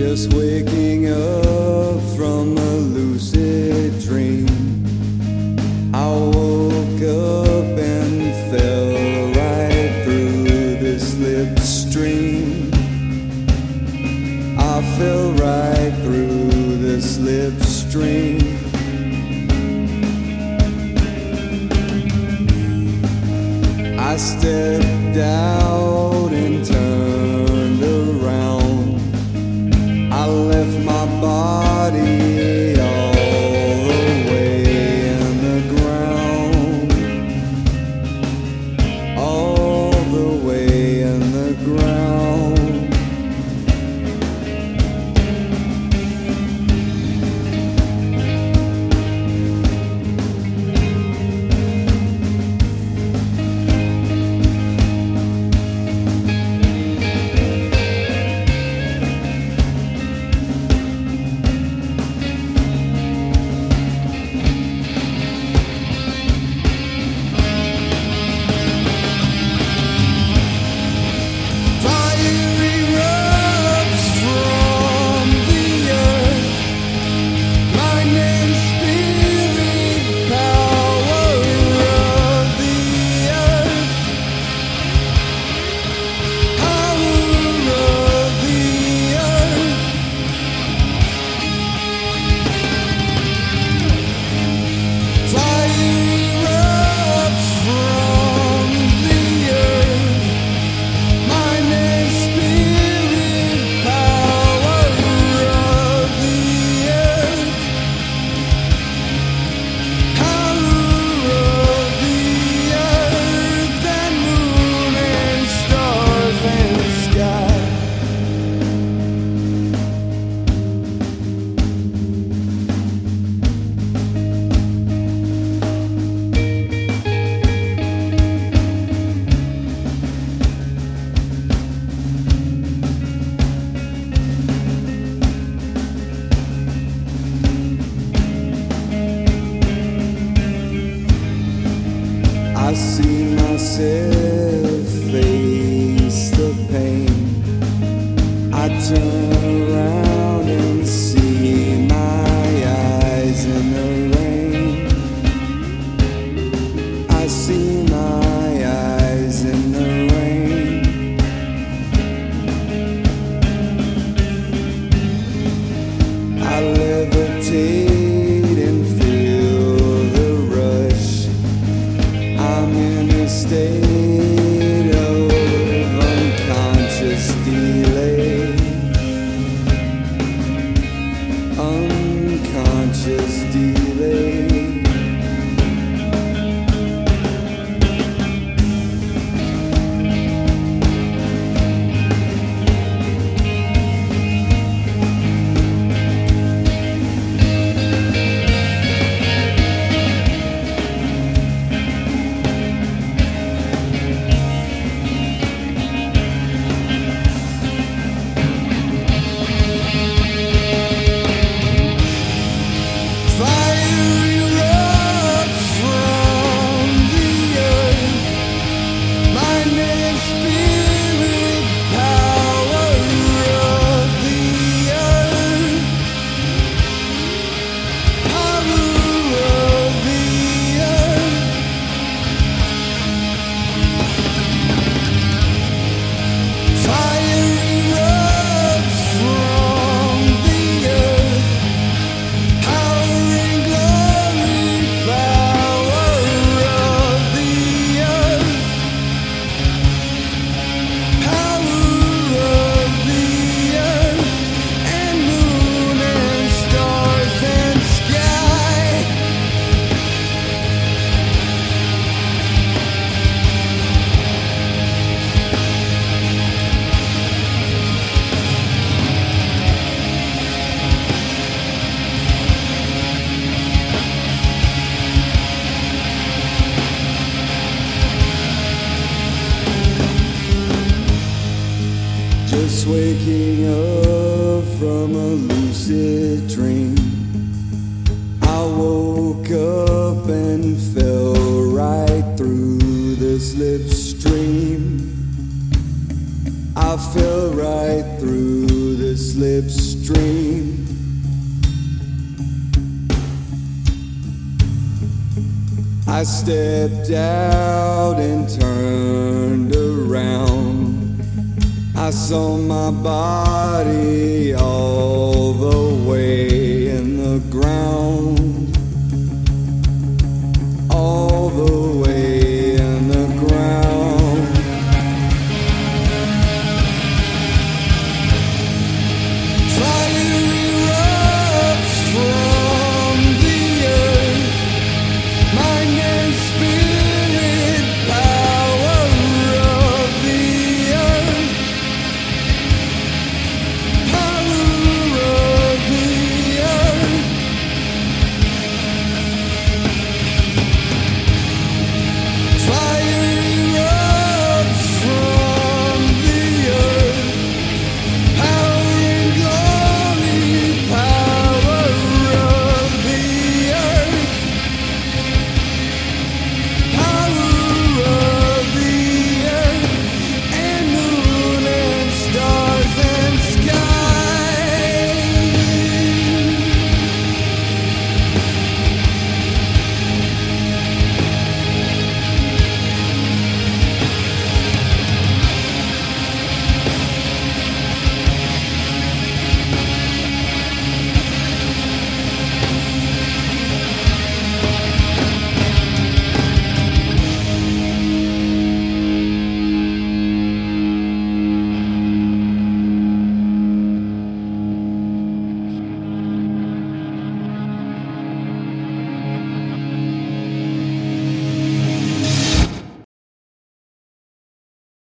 Just waking up from a lucid dream. I woke up and fell right through the slipstream. I fell right through the slipstream. I stepped out and turned around. I left my body all the way in the ground, all the way in the ground. I see myself face the pain. I turn around and see my eyes in the rain. I see my eyes in the rain. I levitate and feel the rush. I'm in a state of unconscious delay. Unconscious delay. Just waking up from a lucid dream. I woke up and fell right through the slipstream. I fell right through the slipstream. I stepped out and turned around. I saw my body all the way